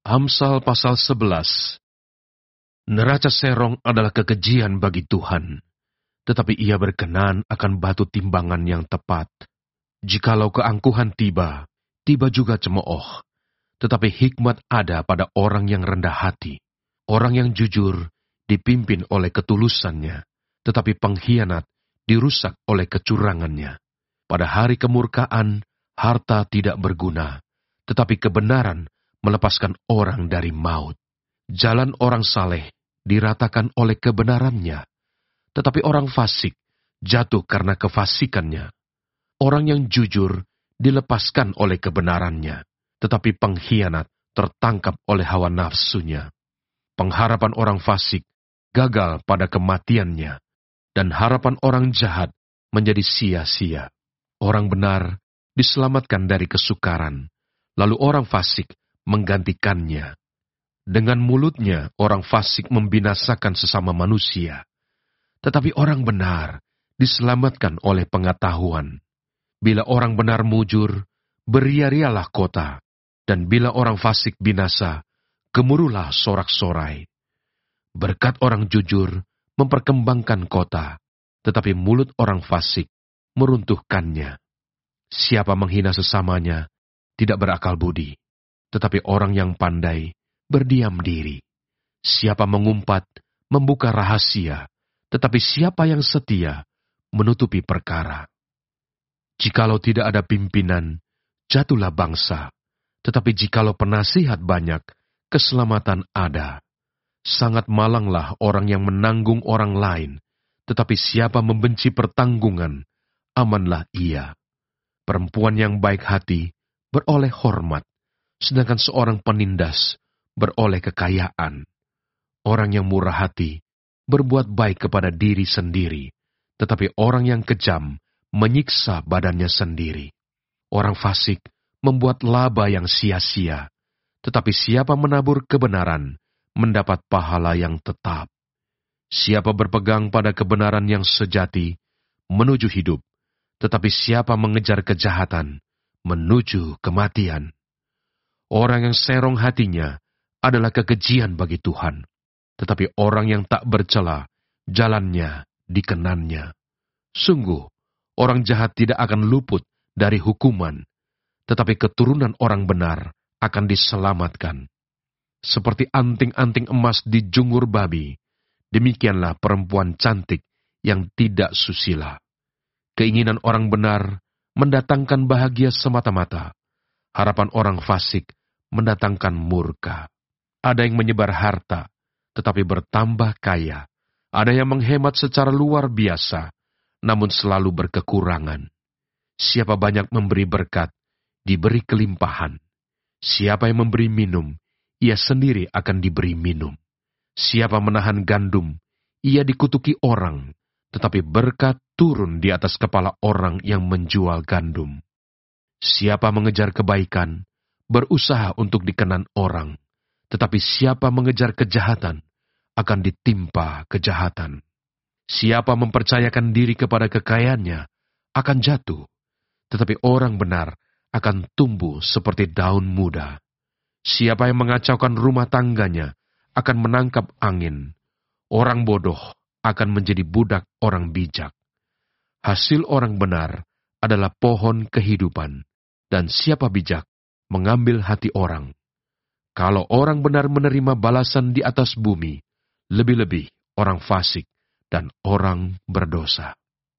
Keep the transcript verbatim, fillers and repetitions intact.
Amsal pasal sebelas. Neraca serong adalah kekejian bagi Tuhan, tetapi ia berkenan akan batu timbangan yang tepat. Jikalau keangkuhan tiba, tiba juga cemooh, tetapi hikmat ada pada orang yang rendah hati. Orang yang jujur dipimpin oleh ketulusannya, tetapi pengkhianat dirusak oleh kecurangannya. Pada hari kemurkaan, harta tidak berguna, tetapi kebenaran melepaskan orang dari maut. Jalan orang saleh diratakan oleh kebenarannya, tetapi orang fasik jatuh karena kefasikannya. Orang yang jujur dilepaskan oleh kebenarannya, tetapi pengkhianat tertangkap oleh hawa nafsunya. Pengharapan orang fasik gagal pada kematiannya, dan harapan orang jahat menjadi sia-sia. Orang benar diselamatkan dari kesukaran, lalu orang fasik menggantikannya. Dengan mulutnya orang fasik membinasakan sesama manusia, tetapi orang benar diselamatkan oleh pengetahuan. Bila orang benar mujur, beria-rialah kota, dan bila orang fasik binasa, gemuruhlah sorak-sorai. Berkat orang jujur memperkembangkan kota, tetapi mulut orang fasik meruntuhkannya. Siapa menghina sesamanya tidak berakal budi, tetapi orang yang pandai berdiam diri. Siapa mengumpat membuka rahasia, tetapi siapa yang setia menutupi perkara. Jikalau tidak ada pimpinan, jatuhlah bangsa, tetapi jikalau penasihat banyak, keselamatan ada. Sangat malanglah orang yang menanggung orang lain, tetapi siapa membenci pertanggungan, amanlah ia. Perempuan yang baik hati beroleh hormat, sedangkan seorang penindas beroleh kekayaan. Orang yang murah hati berbuat baik kepada diri sendiri, tetapi orang yang kejam menyiksa badannya sendiri. Orang fasik membuat laba yang sia-sia, tetapi siapa menabur kebenaran mendapat pahala yang tetap. Siapa berpegang pada kebenaran yang sejati menuju hidup, tetapi siapa mengejar kejahatan menuju kematian. Orang yang serong hatinya adalah kekejian bagi Tuhan, tetapi orang yang tak bercela, jalannya dikenannya. Sungguh, orang jahat tidak akan luput dari hukuman, tetapi keturunan orang benar akan diselamatkan. Seperti anting-anting emas di jungur babi, demikianlah perempuan cantik yang tidak susila. Keinginan orang benar mendatangkan bahagia semata-mata, harapan orang fasik mendatangkan murka. Ada yang menyebar harta, tetapi bertambah kaya. Ada yang menghemat secara luar biasa, namun selalu berkekurangan. Siapa banyak memberi berkat, diberi kelimpahan. Siapa yang memberi minum, ia sendiri akan diberi minum. Siapa menahan gandum, ia dikutuki orang, tetapi berkat turun di atas kepala orang yang menjual gandum. Siapa mengejar kebaikan, berusaha untuk dikenan orang, tetapi siapa mengejar kejahatan, akan ditimpa kejahatan. Siapa mempercayakan diri kepada kekayaannya, akan jatuh, tetapi orang benar akan tumbuh seperti daun muda. Siapa yang mengacaukan rumah tangganya akan menangkap angin. Orang bodoh akan menjadi budak orang bijak. Hasil orang benar adalah pohon kehidupan, dan siapa bijak mengambil hati orang. Kalau orang benar menerima balasan di atas bumi, lebih-lebih orang fasik dan orang berdosa.